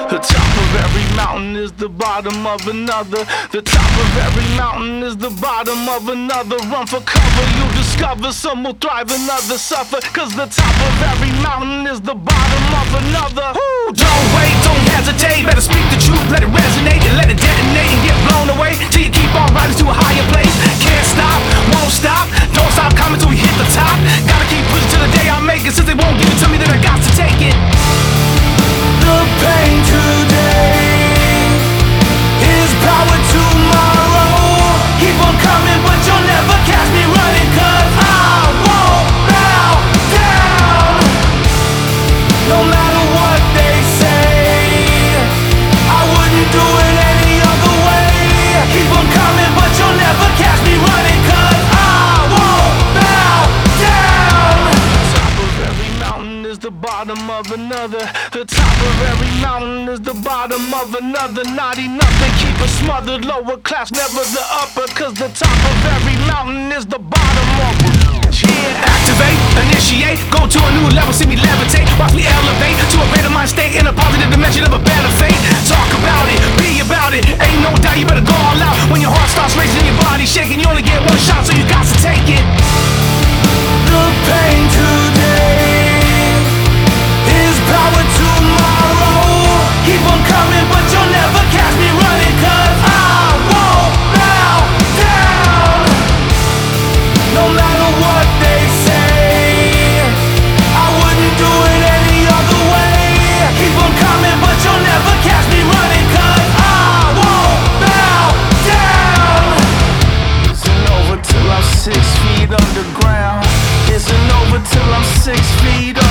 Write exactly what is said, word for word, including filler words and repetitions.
The top of every mountain is the bottom of another. The top of every mountain is the bottom of another. Run for cover, you discover some will thrive and others suffer. Cause the top of every mountain is the bottom of another. Woo! Don't wait, don't hesitate. Better speak the truth, let it resonate and let it detonate and get blown away till you keep on rising to a higher place. Can't stop, won't stop, don't stop coming till we hit the top. Gotta keep pushing till the day I make it. Since they won't give it to me, then I got to take it. The pain today is power tomorrow. Keep on coming, but you'll never catch me running. Cause I won't bow down. No matter what they say, I wouldn't do it any other way. Keep on coming, but you'll never catch me running. Cause I won't bow down. The top of every mountain is the bottom of another. The top of every mountain is the bottom of another. Not enough, they keep us smothered. Lower class, never the upper. Cause the top of every mountain is the bottom of it. Yeah. Activate, initiate, go to a new level, see me levitate. Watch me elevate to a greater mind state in a positive dimension of a better fate. Talk about it, be about it. Ain't no doubt, you better go all out. When your heart starts racing and your body shaking, you only get one shot, so you got to take it. The pain today is power tomorrow. Keep on coming, but you'll never catch me running. Cause I won't bow down. No matter what they say, I wouldn't do it any other way. Keep on coming, but you'll never catch me running. Cause I won't bow down. Isn't over till I'm six feet underground. Isn't over till I'm six feet